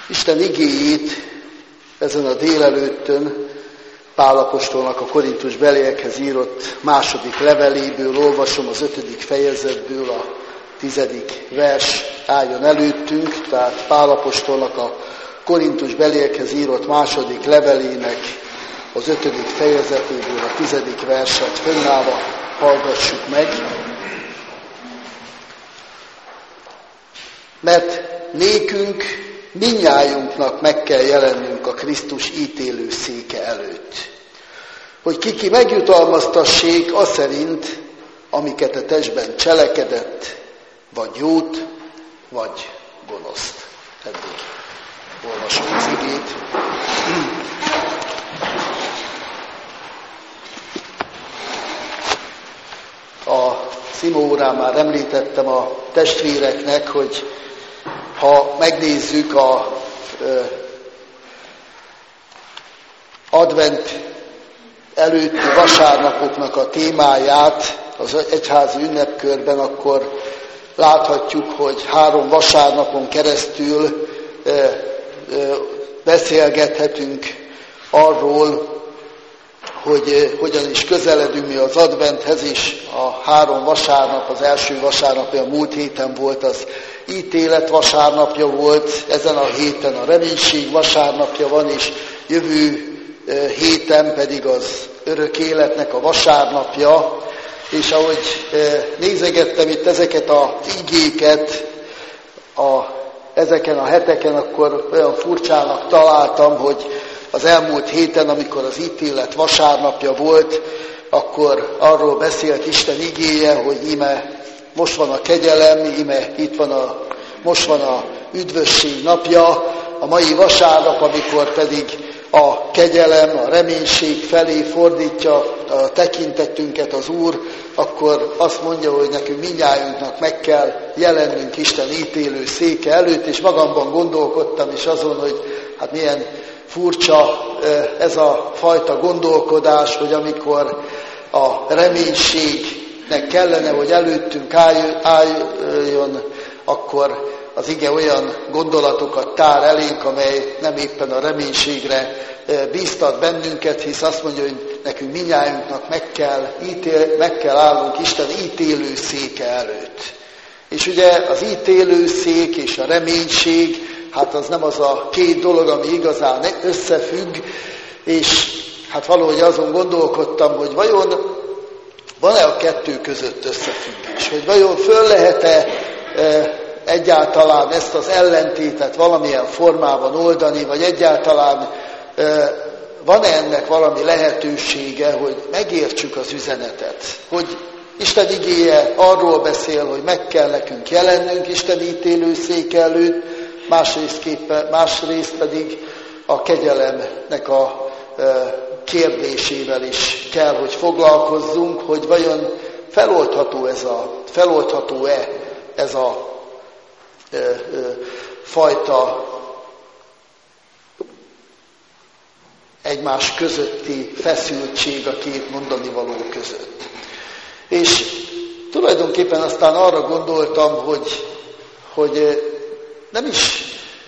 Isten igéjét ezen a délelőttön Pál apostolnak a Korintus beliekhez írott második leveléből olvasom, az 5. fejezetből a 10. vers álljon előttünk, tehát Pál apostolnak a Korintus beliekhez írott második levelének az 5. fejezetéből a 10. verset fönnállva hallgassuk meg. Mert nékünk, mindnyájunknak meg kell jelennünk a Krisztus ítélő széke előtt, hogy ki megjutalmaztassék aszerint, amiket a testben cselekedett, vagy jót, vagy gonoszt. Eddig olvasom az igét. A szimórán már említettem a testvéreknek, hogy ha megnézzük a advent előtti vasárnapoknak a témáját az egyházi ünnepkörben, akkor láthatjuk, hogy 3 vasárnapon keresztül beszélgethetünk arról, hogy hogyan is közeledünk mi az adventhez, és a 3 vasárnap, az első vasárnap, a múlt héten volt, az ítélet vasárnapja volt, ezen a héten a reménység vasárnapja van, és jövő héten pedig az örök életnek a vasárnapja. És ahogy nézegettem itt ezeket az igéket ezeken a heteken, akkor olyan furcsának találtam, hogy az elmúlt héten, amikor az ítélet vasárnapja volt, akkor arról beszélt Isten igéje, hogy íme most van a kegyelem, íme most van a üdvösség napja, a mai vasárnap, amikor pedig a kegyelem, a reménység felé fordítja a tekintetünket az Úr, akkor azt mondja, hogy nekünk mindnyájunknak meg kell jelennünk Isten ítélő széke előtt, és magamban gondolkodtam is azon, hogy hát milyen furcsa ez a fajta gondolkodás, hogy amikor a reménységnek kellene, hogy előttünk álljon, akkor az ige olyan gondolatokat tár elénk, amely nem éppen a reménységre bíztat bennünket, hisz azt mondja, hogy nekünk mindnyájunknak meg kell állnunk Isten ítélő széke előtt. És ugye az ítélő szék és a reménység, hát az nem az a 2 dolog, ami igazán összefügg, és hát valahogy azon gondolkodtam, hogy vajon van-e a 2 között összefüggés, hogy vajon föl lehet-e egyáltalán ezt az ellentétet valamilyen formában oldani, vagy egyáltalán van-e ennek valami lehetősége, hogy megértsük az üzenetet, hogy Isten igéje arról beszél, hogy meg kell nekünk jelennünk Isten ítélő széke előtt, másrészt pedig a kegyelemnek a kérdésével is kell, hogy foglalkozzunk, hogy vajon feloldható-e ez a fajta egymás közötti feszültség a 2 mondanivaló között. És tulajdonképpen aztán arra gondoltam, hogy nem is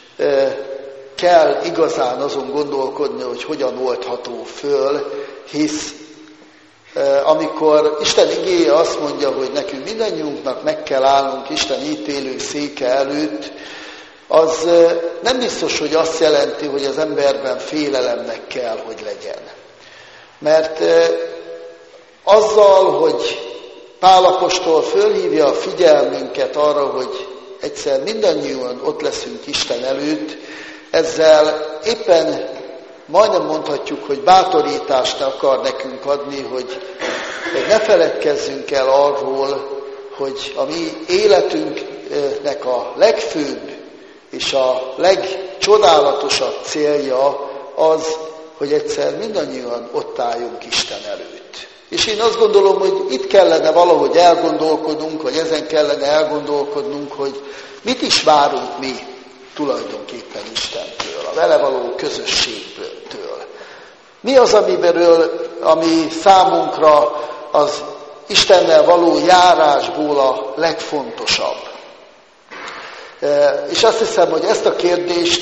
kell igazán azon gondolkodni, hogy hogyan oldható föl, hisz amikor Isten igéje azt mondja, hogy nekünk mindannyiunknak meg kell állnunk Isten ítélő széke előtt, az nem biztos, hogy azt jelenti, hogy az emberben félelemnek kell, hogy legyen. Mert azzal, hogy Pál apostol fölhívja a figyelmünket arra, hogy egyszer mindannyian ott leszünk Isten előtt, ezzel éppen majdnem mondhatjuk, hogy bátorítást akar nekünk adni, hogy ne feledkezzünk el arról, hogy a mi életünknek a legfőbb és a legcsodálatosabb célja az, hogy egyszer mindannyian ott álljunk Isten előtt. És én azt gondolom, hogy itt kellene valahogy elgondolkodnunk, vagy ezen kellene elgondolkodnunk, hogy mit is várunk mi tulajdonképpen Istentől, a vele való közösségtől. Mi az, ami számunkra az Istennel való járásból a legfontosabb? És azt hiszem, hogy ezt a kérdést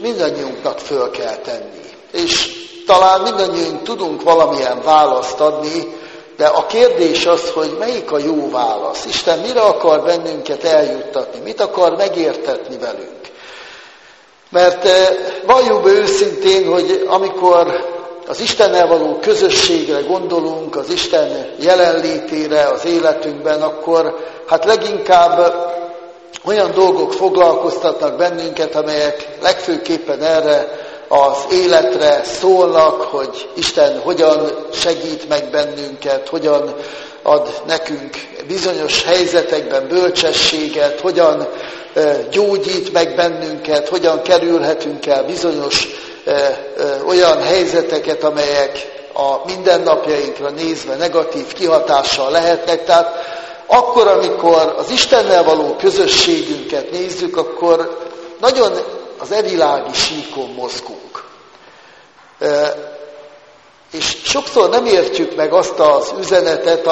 mindannyiunknak föl kell tenni. És talán mindannyiunk tudunk valamilyen választ adni, de a kérdés az, hogy melyik a jó válasz. Isten mire akar bennünket eljuttatni, mit akar megértetni velünk. Mert valljuk be őszintén, hogy amikor az Istennel való közösségre gondolunk, az Isten jelenlétére az életünkben, akkor hát leginkább olyan dolgok foglalkoztatnak bennünket, amelyek legfőképpen erre az életre szólnak, hogy Isten hogyan segít meg bennünket, hogyan ad nekünk bizonyos helyzetekben bölcsességet, hogyan gyógyít meg bennünket, hogyan kerülhetünk el bizonyos olyan helyzeteket, amelyek a mindennapjainkra nézve negatív kihatással lehetnek. Tehát akkor, amikor az Istennel való közösségünket nézzük, akkor nagyon az evilági síkon mozgunk. És sokszor nem értjük meg azt az üzenetet,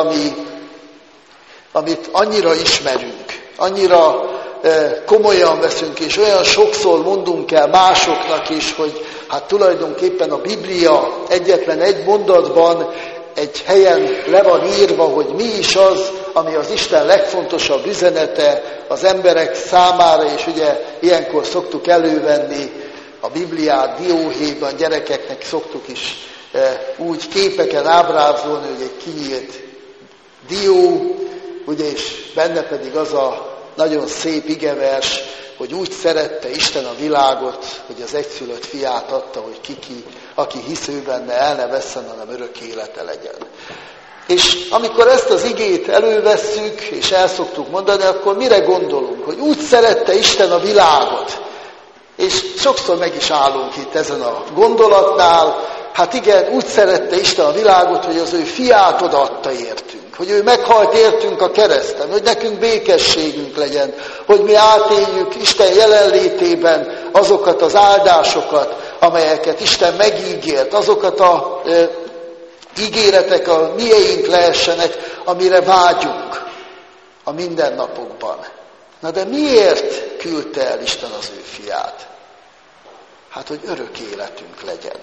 amit annyira ismerünk, annyira komolyan veszünk, és olyan sokszor mondunk el másoknak is, hogy hát tulajdonképpen a Biblia egyetlen egy mondatban, egy helyen le van írva, hogy mi is az, ami az Isten legfontosabb üzenete az emberek számára, és ugye ilyenkor szoktuk elővenni a Bibliát dióhéjban, gyerekeknek szoktuk is úgy képeken ábrázolni, hogy egy kinyílt dió, ugye, és benne pedig az a nagyon szép igevers, hogy úgy szerette Isten a világot, hogy az egyszülött fiát adta, hogy aki hisz ő benne, el ne vesszen, hanem örök élete legyen. És amikor ezt az igét elővesszük, és el szoktuk mondani, akkor mire gondolunk? Hogy úgy szerette Isten a világot. És sokszor meg is állunk itt ezen a gondolatnál. Hát igen, úgy szerette Isten a világot, hogy az ő fiát odaadta értünk. Hogy ő meghalt értünk a kereszten, hogy nekünk békességünk legyen, hogy mi átéljük Isten jelenlétében azokat az áldásokat, amelyeket Isten megígért, azokat a ígéretek a mieink lehessenek, amire vágyunk a mindennapokban. Na de miért küldte el Isten az ő fiát? Hát, hogy örök életünk legyen.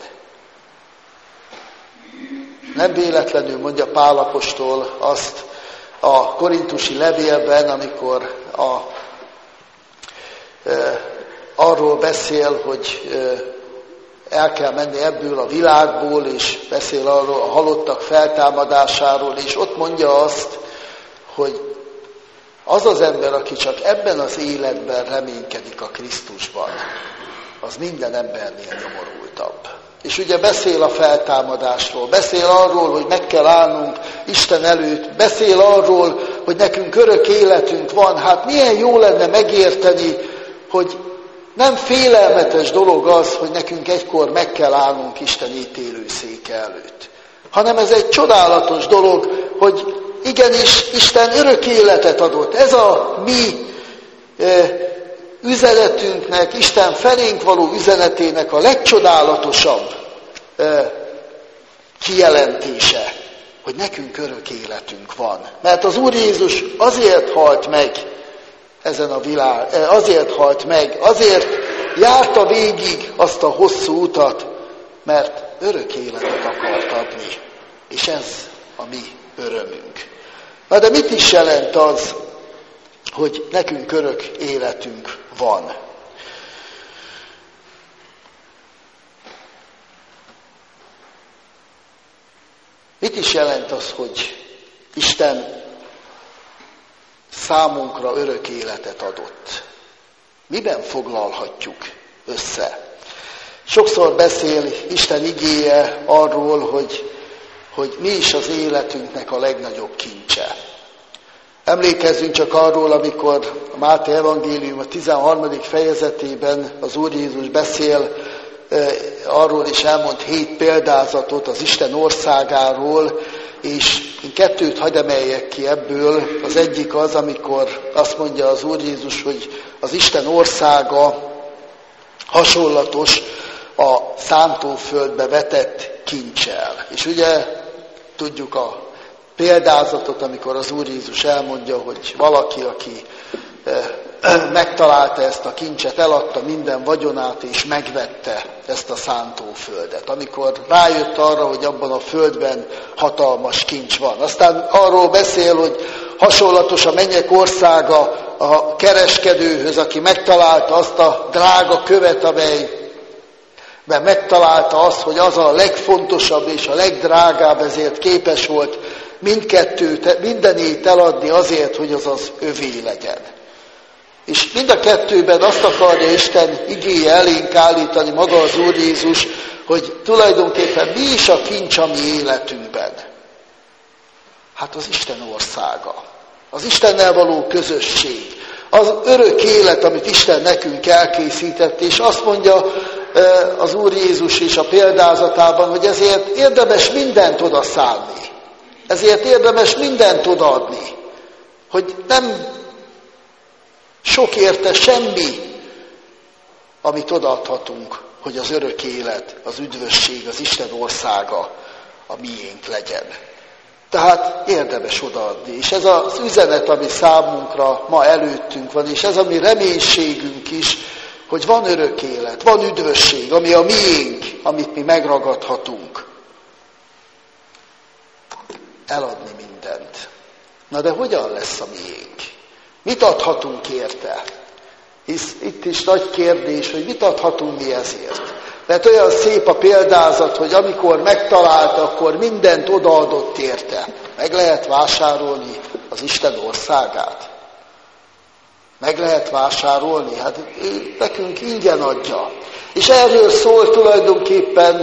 Nem véletlenül mondja Pál apostol azt a korintusi levélben, amikor arról beszél, hogy el kell menni ebből a világból, és beszél arról a halottak feltámadásáról, és ott mondja azt, hogy az az ember, aki csak ebben az életben reménykedik a Krisztusban, az minden embernél nyomorultabb. És ugye beszél a feltámadásról, beszél arról, hogy meg kell állnunk Isten előtt, beszél arról, hogy nekünk örök életünk van. Hát milyen jó lenne megérteni, hogy nem félelmetes dolog az, hogy nekünk egykor meg kell állnunk Isten ítélőszéke előtt. Hanem ez egy csodálatos dolog, hogy igenis Isten örök életet adott. Ez a mi üzenetünknek, Isten felénk való üzenetének a legcsodálatosabb kijelentése, hogy nekünk örök életünk van. Mert az Úr Jézus azért halt meg ezen a világ, azért járta végig azt a hosszú utat, mert örök életet akart adni. És ez a mi örömünk. Na de mit is jelent az, hogy nekünk örök életünk van? Mit is jelent az, hogy Isten számunkra örök életet adott? Miben foglalhatjuk össze? Sokszor beszél Isten igéje arról, hogy mi is az életünknek a legnagyobb kincse. Emlékezzünk csak arról, amikor a Máté evangélium a 13. fejezetében az Úr Jézus beszél, arról is elmond 7 példázatot az Isten országáról, és én 2 hadd emeljek ki ebből. Az egyik az, amikor azt mondja az Úr Jézus, hogy az Isten országa hasonlatos a szántóföldbe vetett kincsel. És ugye tudjuk a példázatot, amikor az Úr Jézus elmondja, hogy valaki, aki megtalálta ezt a kincset, eladta minden vagyonát, és megvette ezt a szántóföldet, amikor rájött arra, hogy abban a földben hatalmas kincs van. Aztán arról beszél, hogy hasonlatos a mennyek országa a kereskedőhöz, aki megtalálta azt a drága követ, amelyben megtalálta azt, hogy az a legfontosabb és a legdrágább, ezért képes volt mindenét eladni azért, hogy az övé legyen. És mind a kettőben azt akarja Isten igéje elénk állítani maga az Úr Jézus, hogy tulajdonképpen mi is a kincs a mi életünkben. Hát az Isten országa, az Istennel való közösség, az örök élet, amit Isten nekünk elkészített, és azt mondja az Úr Jézus is a példázatában, hogy ezért érdemes mindent odaszánni. Ezért érdemes mindent odaadni, hogy nem sok érte semmi, amit odaadhatunk, hogy az örök élet, az üdvösség, az Isten országa a miénk legyen. Tehát érdemes odaadni. És ez az üzenet, ami számunkra ma előttünk van, és ez a mi reménységünk is, hogy van örök élet, van üdvösség, ami a miénk, amit mi megragadhatunk. Eladni mindent. Na de hogyan lesz a miénk? Mit adhatunk érte? Hisz itt is nagy kérdés, hogy mit adhatunk mi ezért. Mert olyan szép a példázat, hogy amikor megtalálta, akkor mindent odaadott érte. Meg lehet vásárolni az Isten országát. Meg lehet vásárolni, hát nekünk ingyen adja. És erről szól tulajdonképpen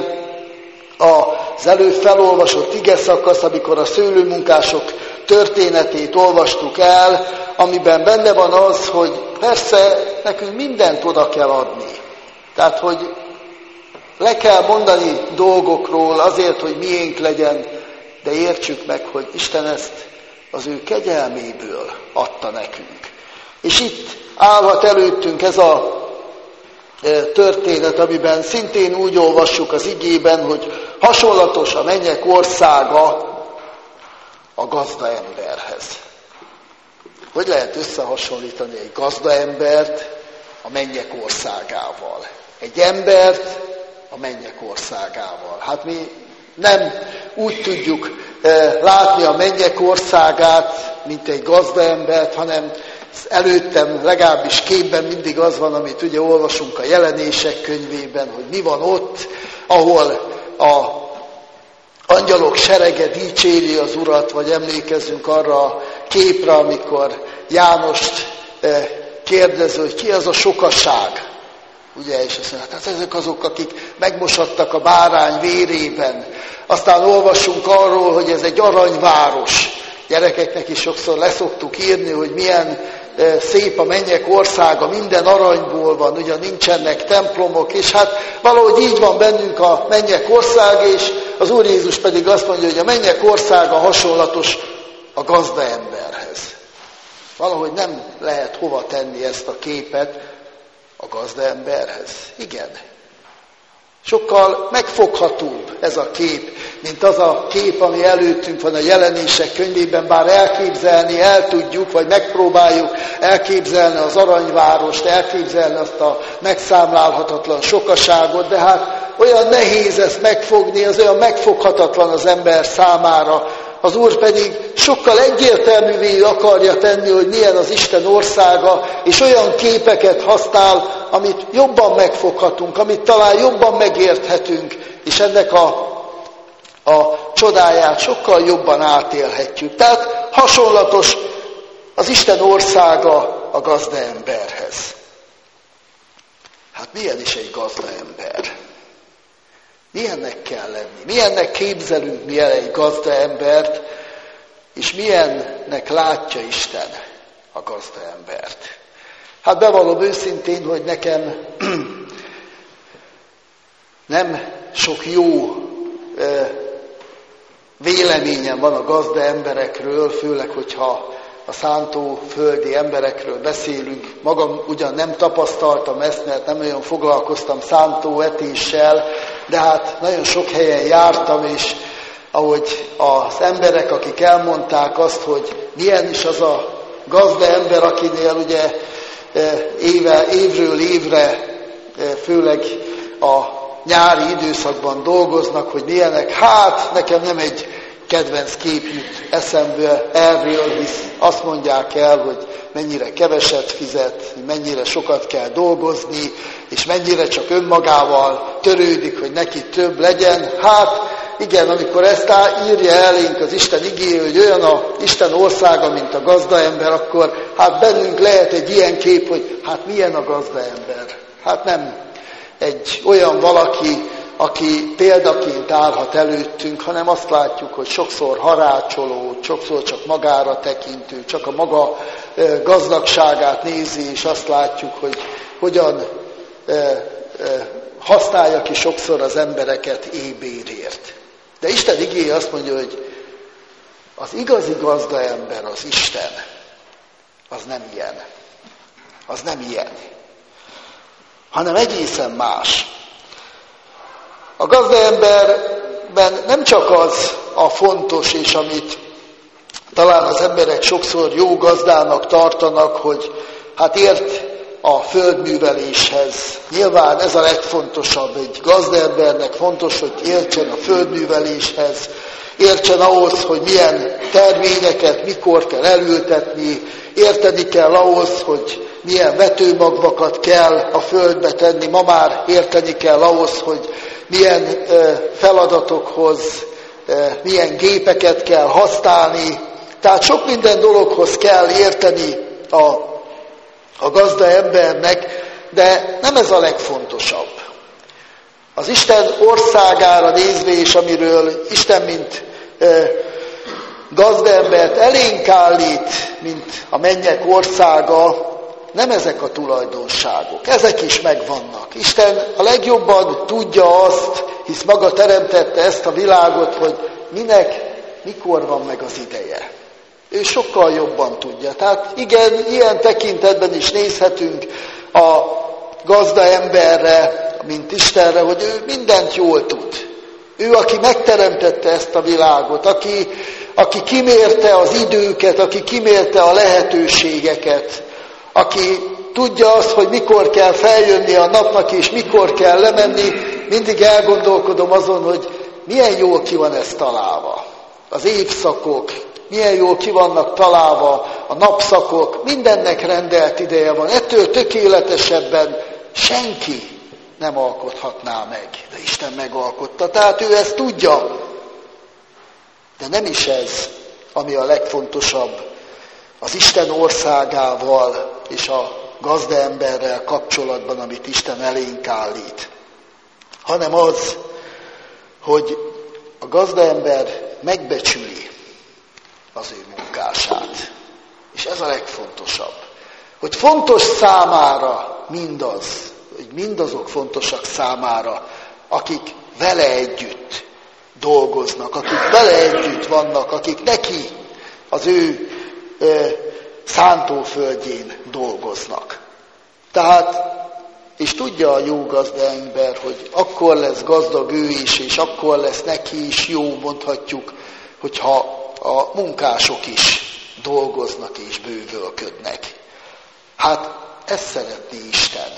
az előbb felolvasott igeszakasz, amikor a szőlőmunkások történetét olvastuk el, amiben benne van az, hogy persze nekünk mindent oda kell adni. Tehát, hogy le kell mondani dolgokról azért, hogy miénk legyen, de értsük meg, hogy Isten ezt az ő kegyelméből adta nekünk. És itt állhat előttünk ez a történet, amiben szintén úgy olvassuk az igében, hogy hasonlatos a mennyek országa a gazdaemberhez. Hogy lehet összehasonlítani egy gazdaembert a mennyek országával? Egy embert a mennyek országával. Hát mi nem úgy tudjuk látni a mennyek országát, mint egy gazdaembert, hanem előttem legalábbis képben mindig az van, amit ugye olvasunk a Jelenések könyvében, hogy mi van ott, ahol a angyalok serege dicséri az Urat, vagy emlékezzünk arra a képre, amikor Jánost kérdező, hogy ki az a sokaság. Ugye, és azt mondja, hát ezek azok, akik megmosattak a bárány vérében. Aztán olvassunk arról, hogy ez egy aranyváros. Gyerekeknek is sokszor leszoktuk írni, hogy milyen szép a mennyek országa, minden aranyból van, ugyan nincsenek templomok, és hát valahogy így van bennünk a mennyek ország, és az Úr Jézus pedig azt mondja, hogy a mennyek országa hasonlatos a gazdaemberhez. Valahogy nem lehet hova tenni ezt a képet a gazdaemberhez. Igen. Sokkal megfoghatóbb ez a kép, mint az a kép, ami előttünk van a Jelenések könyvében, bár elképzelni el tudjuk, vagy megpróbáljuk elképzelni az aranyvárost, elképzelni azt a megszámlálhatatlan sokaságot, de hát olyan nehéz ezt megfogni, az olyan megfoghatatlan az ember számára. Az Úr pedig sokkal egyértelművé akarja tenni, hogy milyen az Isten országa, és olyan képeket használ, amit jobban megfoghatunk, amit talán jobban megérthetünk, és ennek a csodáját sokkal jobban átélhetjük. Tehát hasonlatos az Isten országa a gazdaemberhez. Hát milyen is egy gazdaember? Milyennek kell lenni? Milyennek képzelünk mi el egy gazdaembert, és milyennek látja Isten a gazdaembert? Hát bevallom őszintén, hogy nekem nem sok jó véleményem van a gazdaemberekről, főleg, hogyha a szántóföldi emberekről beszélünk. Magam ugyan nem tapasztaltam ezt, mert nem olyan foglalkoztam szántóetéssel, de hát nagyon sok helyen jártam, és ahogy az emberek, akik elmondták azt, hogy milyen is az a gazdaember, akinél ugye évről évre, főleg a nyári időszakban dolgoznak, hogy milyenek. Hát nekem nem egy kedvenc kép jut eszembe erről, hisz azt mondják el, hogy mennyire keveset fizet, mennyire sokat kell dolgozni, és mennyire csak önmagával törődik, hogy neki több legyen. Hát igen, amikor ezt írja elénk az Isten igéje, hogy olyan az Isten országa, mint a gazdaember, akkor hát bennünk lehet egy ilyen kép, hogy hát milyen a gazdaember. Hát nem egy olyan valaki, aki példaként állhat előttünk, hanem azt látjuk, hogy sokszor harácsoló, sokszor csak magára tekintő, csak a maga gazdagságát nézi, és azt látjuk, hogy hogyan használja ki sokszor az embereket éhbérért. De Isten igéje azt mondja, hogy az igazi gazdaember, az Isten, az nem ilyen. Az nem ilyen. Hanem egészen más. A gazdaemberben nem csak az a fontos, és amit talán az emberek sokszor jó gazdának tartanak, hogy hát ért a földműveléshez. Nyilván ez a legfontosabb. Egy gazdaembernek fontos, hogy értsen a földműveléshez, értsen ahhoz, hogy milyen terményeket mikor kell elültetni, érteni kell ahhoz, hogy milyen vetőmagvakat kell a földbe tenni, ma már érteni kell ahhoz, hogy milyen feladatokhoz, milyen gépeket kell használni. Tehát sok minden dologhoz kell érteni a gazdaembernek, de nem ez a legfontosabb. Az Isten országára nézve, és amiről Isten, mint gazdaembert elénk állít, mint a mennyek országa, nem ezek a tulajdonságok, ezek is megvannak. Isten a legjobban tudja azt, hisz maga teremtette ezt a világot, hogy minek, mikor van meg az ideje. Ő sokkal jobban tudja. Tehát igen, ilyen tekintetben is nézhetünk a gazdaemberre, mint Istenre, hogy ő mindent jól tud. Ő, aki megteremtette ezt a világot, aki kimérte az időket, aki kimérte a lehetőségeket, aki tudja azt, hogy mikor kell feljönni a napnak, és mikor kell lemenni, mindig elgondolkodom azon, hogy milyen jól ki van ez találva. Az évszakok, milyen jól ki vannak találva a napszakok, mindennek rendelt ideje van. Ettől tökéletesebben senki nem alkothatná meg, de Isten megalkotta. Tehát ő ezt tudja. De nem is ez, ami a legfontosabb az Isten országával és a gazdaemberrel kapcsolatban, amit Isten elénk állít, hanem az, hogy a gazdaember megbecsüli az ő munkását. És ez a legfontosabb. Hogy fontos számára mindaz, hogy mindazok fontosak számára, akik vele együtt dolgoznak, akik vele együtt vannak, akik neki az ő szántóföldjén dolgoznak. Tehát, és tudja a jó gazdaember, hogy akkor lesz gazdag ő is, és akkor lesz neki is jó, mondhatjuk, hogyha a munkások is dolgoznak és bővölködnek. Hát ezt szeretné Isten.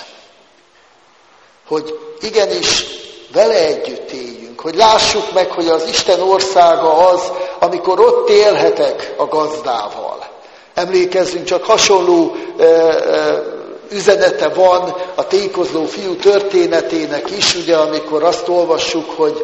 Hogy igenis vele együtt éljünk, hogy lássuk meg, hogy az Isten országa az, amikor ott élhetek a gazdával. Emlékezzünk, csak hasonló üzenete van a tékozló fiú történetének is, ugye, amikor azt olvassuk, hogy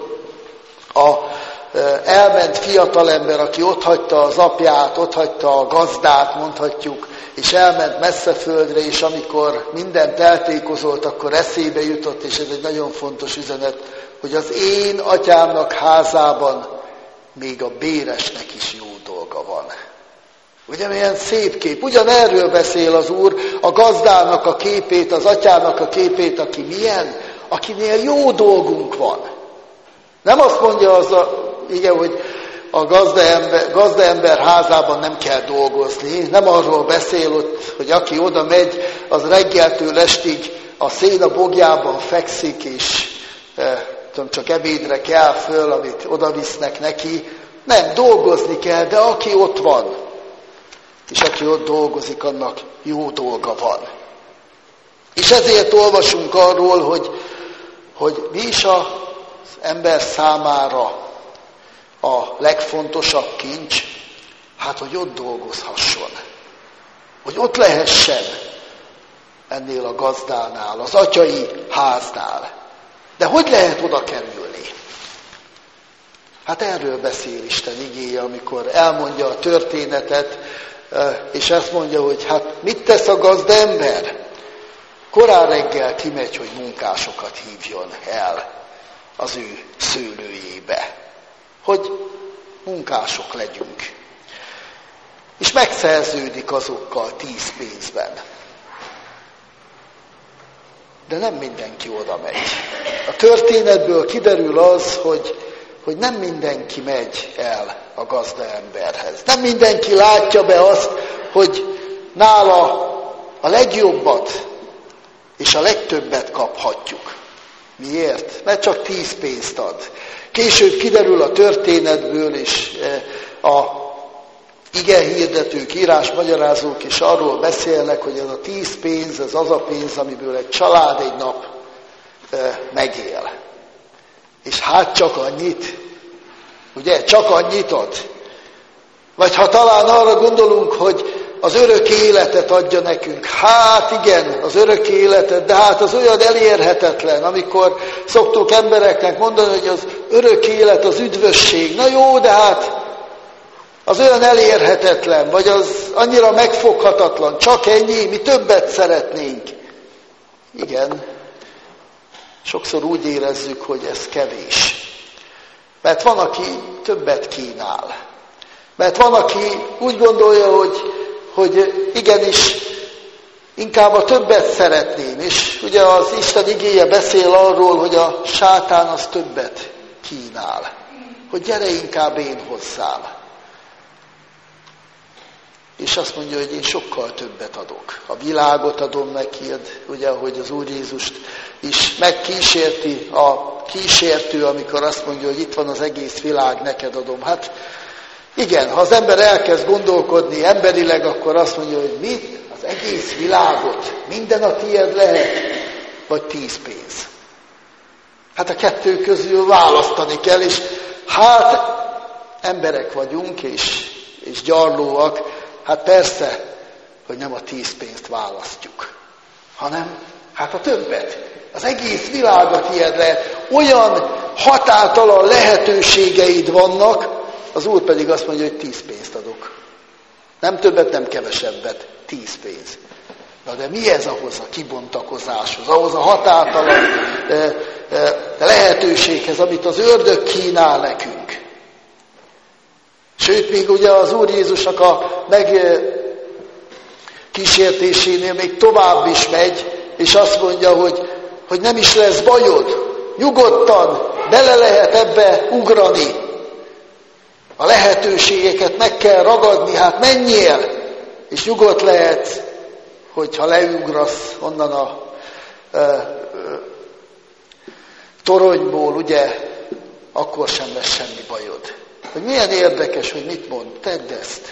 elment fiatalember, aki otthagyta az apját, otthagyta a gazdát, mondhatjuk, és elment messze földre, és amikor mindent eltékozolt, akkor eszébe jutott, és ez egy nagyon fontos üzenet, hogy az én atyámnak házában még a béresnek is jó dolga van. Ugye milyen szép kép. Ugyanerről beszél az Úr, a gazdának a képét, az atyának a képét, aki milyen? Akinél jó dolgunk van. Nem azt mondja igen, hogy a gazdaember házában nem kell dolgozni. Nem arról beszél ott, hogy aki oda megy, az reggeltől estig a széna bogjában fekszik, és csak ebédre kell föl, amit oda visznek neki. Nem, dolgozni kell, de aki ott van, és aki ott dolgozik, annak jó dolga van. És ezért olvasunk arról, hogy mi is az ember számára a legfontosabb kincs, hát hogy ott dolgozhasson, hogy ott lehessen ennél a gazdánál, az atyai háznál. De hogy lehet oda kerülni? Hát erről beszél Isten igéje, amikor elmondja a történetet, és azt mondja, hogy hát mit tesz a gazdaember? Korán reggel kimegy, hogy munkásokat hívjon el az ő szőlőjébe, hogy munkások legyünk. És megszerződik azokkal 10 pénzben. De nem mindenki oda megy. A történetből kiderül az, hogy nem mindenki megy el a gazdaemberhez. Nem mindenki látja be azt, hogy nála a legjobbat és a legtöbbet kaphatjuk. Miért? Mert csak 10 pénzt ad. Később kiderül a történetből, és a igehirdetők, írásmagyarázók is arról beszélnek, hogy ez a 10 pénz, ez az a pénz, amiből egy család egy nap megél. És hát csak annyit, ugye, csak annyit ad. Vagy ha talán arra gondolunk, hogy az örök életet adja nekünk. Hát igen, az örök életet, de hát az olyan elérhetetlen, amikor szoktuk embereknek mondani, hogy az örök élet, az üdvösség. Na jó, de hát az olyan elérhetetlen, vagy az annyira megfoghatatlan, csak ennyi, mi többet szeretnénk. Igen, sokszor úgy érezzük, hogy ez kevés. Mert van, aki többet kínál. Mert van, aki úgy gondolja, hogy igenis inkább a többet szeretném. És ugye az Isten igéje beszél arról, hogy a sátán az többet kínál. Hogy gyere inkább én hozzám. És azt mondja, hogy én sokkal többet adok. A világot adom neki, ugye, ahogy az Úr Jézust is megkísérti a kísértő, amikor azt mondja, hogy itt van az egész világ, neked adom. Hát igen, ha az ember elkezd gondolkodni emberileg, akkor azt mondja, hogy mit? Az egész világot, minden a tiéd lehet, vagy 10 pénz. Hát a kettő közül választani kell, és hát emberek vagyunk, és gyarlóak, hát persze, hogy nem a 10 pénzt választjuk, hanem hát a többet. Az egész világ a tiéd lehet. Olyan határtalan lehetőségeid vannak, az Úr pedig azt mondja, hogy 10 pénzt adok. Nem többet, nem kevesebbet. 10 pénz. Na de mi ez ahhoz a kibontakozáshoz, ahhoz a határtalan lehetőséghez, amit az ördög kínál nekünk? Sőt, még ugye az Úr Jézusnak a megkísértésénél még tovább is megy, és azt mondja, hogy nem is lesz bajod. Nyugodtan bele lehet ebbe ugrani. A lehetőségeket meg kell ragadni, hát menjél, és nyugodt lehet, hogyha leugrasz onnan a toronyból, ugye, akkor sem lesz semmi bajod. Hogy milyen érdekes, hogy mit mond, tedd ezt.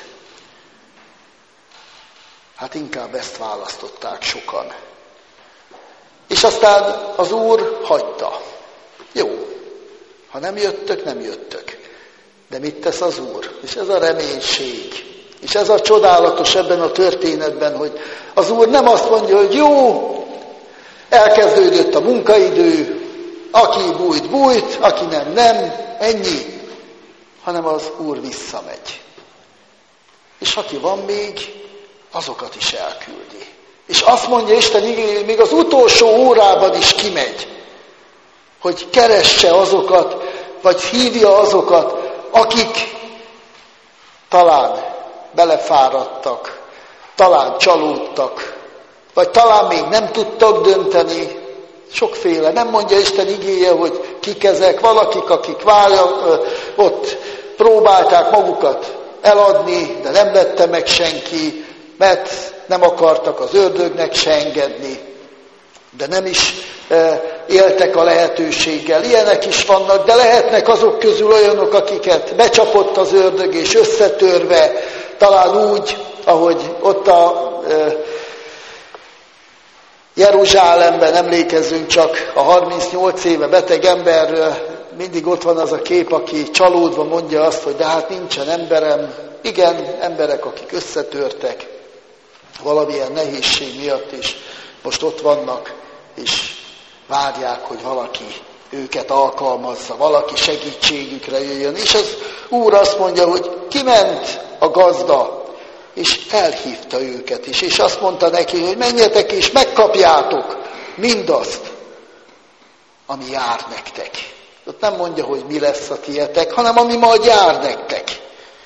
Hát inkább ezt választották sokan. És aztán az Úr hagyta. Jó, ha nem jöttök, nem jöttök. De mit tesz az Úr? És ez a reménység. És ez a csodálatos ebben a történetben, hogy az Úr nem azt mondja, hogy jó, elkezdődött a munkaidő, aki bújt, bújt, aki nem, ennyi. Hanem az Úr visszamegy. És aki van még, azokat is elküldi. És azt mondja Isten igény, még az utolsó órában is kimegy, hogy keresse azokat, vagy hívja azokat, akik talán belefáradtak, talán csalódtak, vagy talán még nem tudtak dönteni, sokféle. Nem mondja Isten igéje, hogy kik ezek, valakik, akik ott próbálták magukat eladni, de nem vette meg senki, mert nem akartak az ördögnek se engedni, de nem is éltek a lehetőséggel. Ilyenek is vannak, de lehetnek azok közül olyanok, akiket becsapott az ördög, és összetörve, talán úgy, ahogy ott Jeruzsálemben emlékezzünk csak a 38 éve beteg emberről, mindig ott van az a kép, aki csalódva mondja azt, hogy de hát nincsen emberem. Igen, emberek, akik összetörtek valamilyen nehézség miatt, és most ott vannak, és várják, hogy valaki őket alkalmazza, valaki segítségükre jöjjön. És az Úr azt mondja, hogy kiment a gazda, és elhívta őket is, és azt mondta neki, hogy menjetek és megkapjátok mindazt, ami jár nektek. Ott nem mondja, hogy mi lesz a tietek, hanem ami majd jár nektek.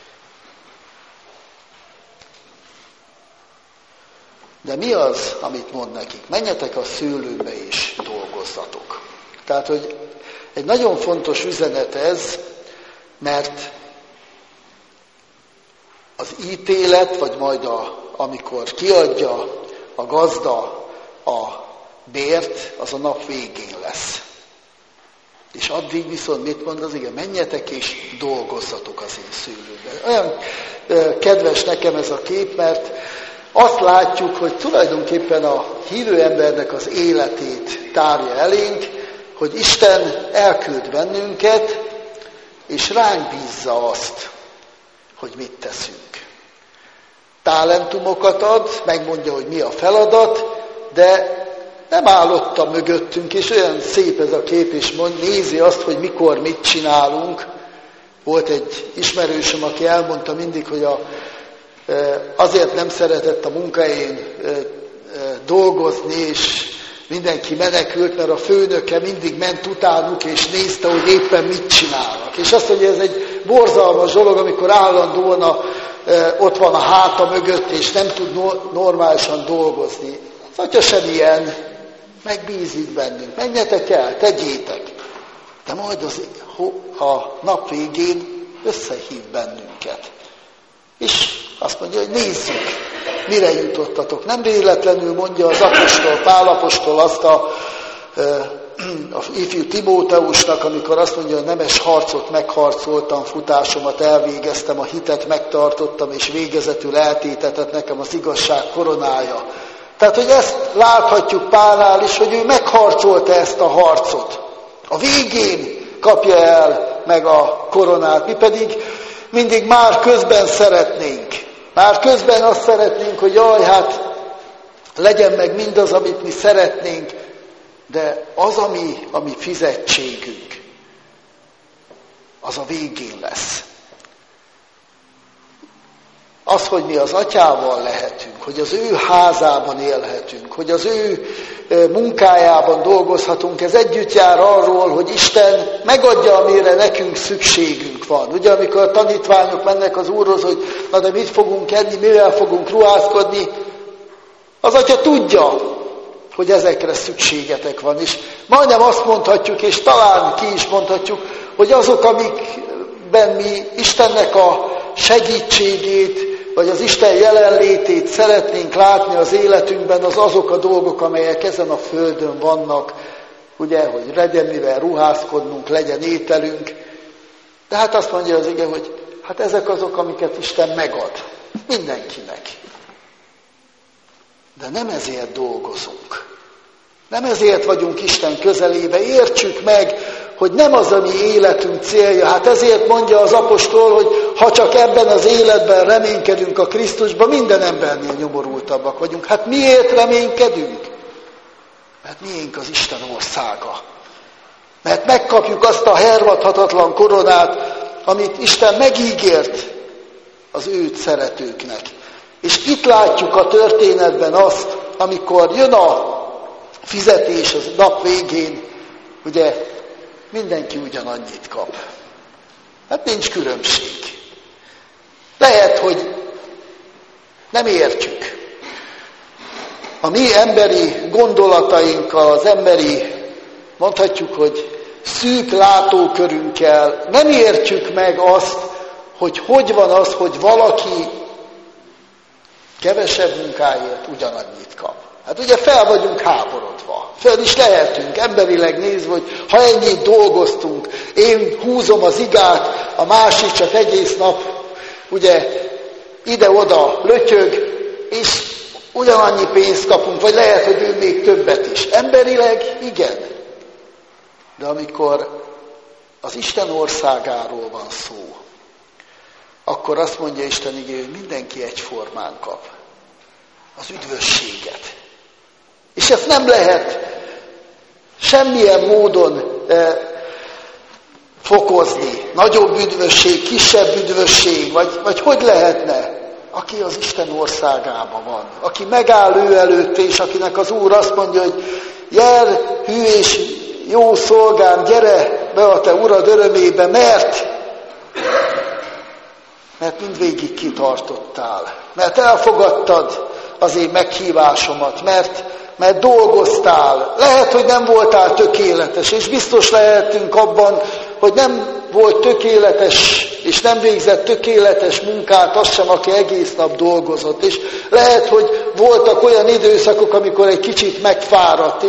De mi az, amit mond nekik? Menjetek a szőlőbe és dolgozzatok. Tehát, hogy egy nagyon fontos üzenet ez, mert az ítélet, vagy majd amikor kiadja a gazda a bért, az a nap végén lesz. És addig viszont mit mond az ige? Menjetek és dolgozzatok az én szőlőben. Olyan kedves nekem ez a kép, mert azt látjuk, hogy tulajdonképpen a hívő embernek az életét tárja elénk, hogy Isten elküld bennünket, és ránk bízza azt, hogy mit teszünk. Talentumokat ad, megmondja, hogy mi a feladat, de nem áll ott a mögöttünk, és olyan szép ez a kép, és nézi azt, hogy mikor mit csinálunk. Volt egy ismerősöm, aki elmondta mindig, hogy azért nem szeretett a munkahelyén dolgozni, és mindenki menekült, mert a főnöke mindig ment utánuk, és nézte, hogy éppen mit csinálnak. És azt mondja, ez egy borzalmas dolog, amikor állandóan ott van a háta mögött, és nem tud normálisan dolgozni. Az Atya sem ilyen, megbízik bennünk. Menjetek el, tegyétek. De majd a nap végén összehív bennünket. És azt mondja, hogy nézzük, mire jutottatok. Nem véletlenül mondja az apostol, Pál apostol azt a ifjú Timóteusnak, amikor azt mondja, hogy nemes harcot megharcoltam, futásomat elvégeztem, a hitet megtartottam, és végezetül eltétetett nekem az igazság koronája. Tehát, hogy ezt láthatjuk Pálnál is, hogy ő megharcolta ezt a harcot. A végén kapja el meg a koronát, mi pedig mindig már közben szeretnénk. Már közben azt szeretnénk, hogy jaj, hát legyen meg mindaz, amit mi szeretnénk, de az, ami fizetségünk, az a végén lesz. Az, hogy mi az Atyával lehetünk, hogy az ő házában élhetünk, hogy az ő munkájában dolgozhatunk, ez együtt jár arról, hogy Isten megadja, amire nekünk szükségünk van. Ugye, amikor a tanítványok mennek az Úrhoz, hogy na de mit fogunk enni, mivel fogunk ruházkodni, az Atya tudja, hogy ezekre szükségetek van. És majdnem azt mondhatjuk, és talán ki is mondhatjuk, hogy azok, amikben mi Istennek a segítségét, vagy az Isten jelenlétét szeretnénk látni az életünkben, az azok a dolgok, amelyek ezen a földön vannak, ugye, hogy legyen mivel ruházkodnunk, legyen ételünk. De hát azt mondja az ige, hogy hát ezek azok, amiket Isten megad mindenkinek. De nem ezért dolgozunk. Nem ezért vagyunk Isten közelébe. Értsük meg, hogy nem az a mi életünk célja. Hát ezért mondja az apostol, hogy ha csak ebben az életben reménykedünk a Krisztusban, minden embernél nyomorultabbak vagyunk. Hát miért reménykedünk? Mert miénk az Isten országa. Mert megkapjuk azt a hervadhatatlan koronát, amit Isten megígért az őt szeretőknek. És itt látjuk a történetben azt, amikor jön a fizetés az nap végén, ugye mindenki ugyanannyit kap. Hát nincs különbség. Lehet, hogy nem értjük. A mi emberi gondolatainkkal, az emberi, mondhatjuk, hogy szűk látókörünkkel nem értjük meg azt, hogy van az, hogy valaki kevesebb munkáért ugyanannyit kap. Hát ugye fel vagyunk háborodva. Fel is lehetünk, emberileg nézve, hogy ha ennyit dolgoztunk, én húzom az igát, a másik csak egész nap, ugye ide-oda lötyög, és ugyanannyi pénzt kapunk, vagy lehet, hogy ő még többet is. Emberileg igen. De amikor az Isten országáról van szó, akkor azt mondja Isten igéje, hogy mindenki egyformán kap az üdvösséget. És ezt nem lehet semmilyen módon fokozni. Nagyobb üdvösség, kisebb üdvösség, vagy hogy lehetne? Aki az Isten országában van, aki megáll ő előtt, és akinek az Úr azt mondja, hogy jár, hű és jó szolgám, gyere be a te urad örömébe, mert mindvégig kitartottál, mert elfogadtad az én meghívásomat, mert dolgoztál. Lehet, hogy nem voltál tökéletes, és biztos lehetünk abban, hogy nem volt tökéletes, és nem végzett tökéletes munkát az sem, aki egész nap dolgozott. És lehet, hogy voltak olyan időszakok, amikor egy kicsit megfáradt,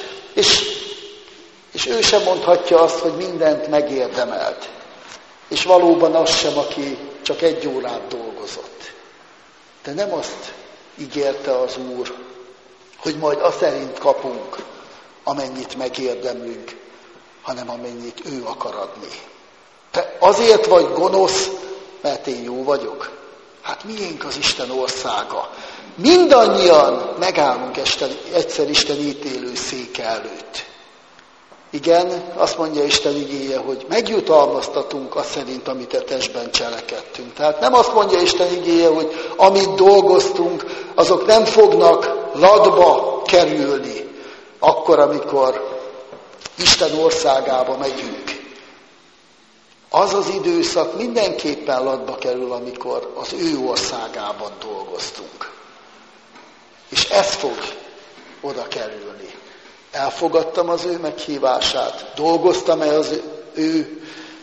és ő sem mondhatja azt, hogy mindent megérdemelt. És valóban az sem, aki csak 1 órát dolgozott. De nem azt ígérte az Úr, hogy majd azt szerint kapunk, amennyit megérdemlünk, hanem amennyit ő akar adni. Te azért vagy gonosz, mert én jó vagyok? Hát miénk az Isten országa? Mindannyian megállunk egyszer Isten ítélő széke előtt. Igen, azt mondja Isten igéje, hogy megjutalmaztatunk azt szerint, amit a testben cselekedtünk. Tehát nem azt mondja Isten igéje, hogy amit dolgoztunk, azok nem fognak ladba kerülni, akkor, amikor Isten országába megyünk. Az az időszak mindenképpen ladba kerül, amikor az ő országában dolgoztunk. És ez fog oda kerülni. Elfogadtam az ő meghívását, dolgoztam-e az ő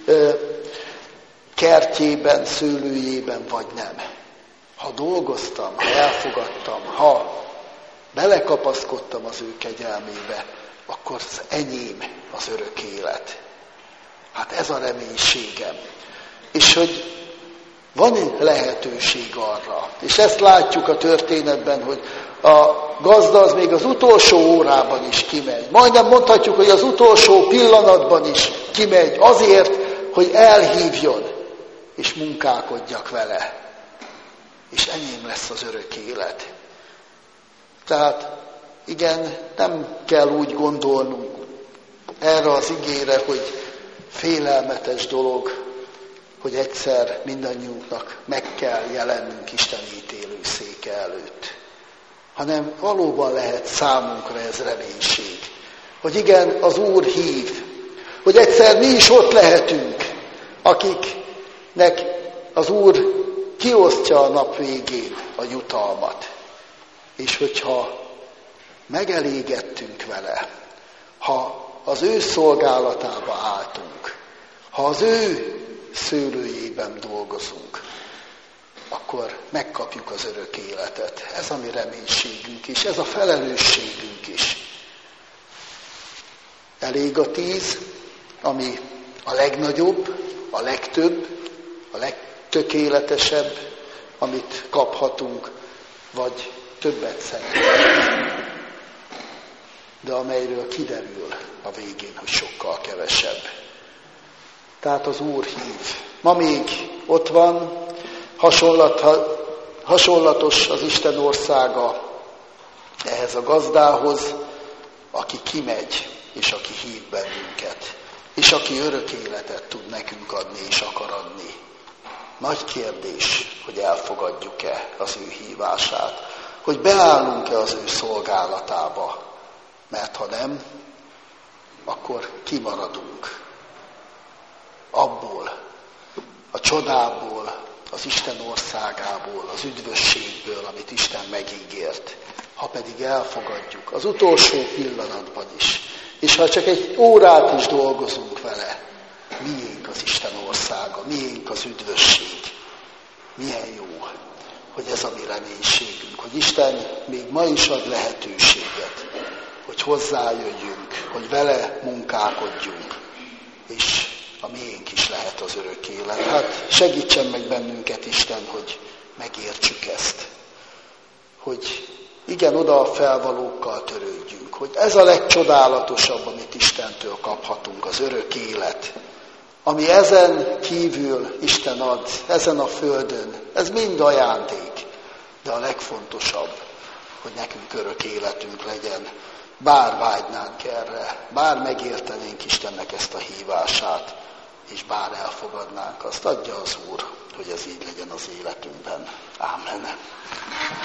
kertjében, szőlőjében, vagy nem. Ha dolgoztam, ha elfogadtam, ha belekapaszkodtam az ő kegyelmébe, akkor az enyém az örök élet. Hát ez a reménységem. És hogy van lehetőség arra, és ezt látjuk a történetben, hogy a gazda az még az utolsó órában is kimegy. Majdnem mondhatjuk, hogy az utolsó pillanatban is kimegy azért, hogy elhívjon, és munkálkodjak vele. És enyém lesz az örök élet. Tehát igen, nem kell úgy gondolnunk erre az igére, hogy félelmetes dolog, hogy egyszer mindannyiunknak meg kell jelennünk Isten ítélő széke előtt. Hanem valóban lehet számunkra ez reménység. Hogy igen, az Úr hív, hogy egyszer mi is ott lehetünk, akiknek az Úr kiosztja a nap végén a jutalmat. És hogyha megelégettünk vele, ha az ő szolgálatába álltunk, ha az ő szőlőjében dolgozunk, akkor megkapjuk az örök életet. Ez a mi reménységünk is, ez a felelősségünk is. Elég a 10, ami a legnagyobb, a legtöbb, a legtökéletesebb, amit kaphatunk, vagy többet szeretnénk. De amelyről kiderül a végén, hogy sokkal kevesebb. Tehát az Úr hív. Ma még ott van, hasonlatos az Isten országa ehhez a gazdához, aki kimegy, és aki hív bennünket, és aki örök életet tud nekünk adni, és akar adni. Nagy kérdés, hogy elfogadjuk-e az ő hívását, hogy beállunk-e az ő szolgálatába, mert ha nem, akkor kimaradunk abból, a csodából, az Isten országából, az üdvösségből, amit Isten megígért. Ha pedig elfogadjuk, az utolsó pillanatban is, és ha csak 1 órát is dolgozunk vele, miénk az Isten országa, miénk az üdvösség. Milyen jó, hogy ez a mi reménységünk, hogy Isten még ma is ad lehetőséget, hogy hozzájöjjünk, hogy vele munkálkodjunk, és a miénk is lehet az örök élet. Hát segítsen meg bennünket Isten, hogy megértsük ezt, hogy igen, oda a felvalókkal törődjünk, hogy ez a legcsodálatosabb, amit Istentől kaphatunk, az örök élet. Ami ezen kívül Isten ad, ezen a földön, ez mind ajándék, de a legfontosabb, hogy nekünk örök életünk legyen. Bár vágynánk erre, bár megértenénk Istennek ezt a hívását, és bár elfogadnánk azt, adja az Úr, hogy ez így legyen az életünkben. Ámen.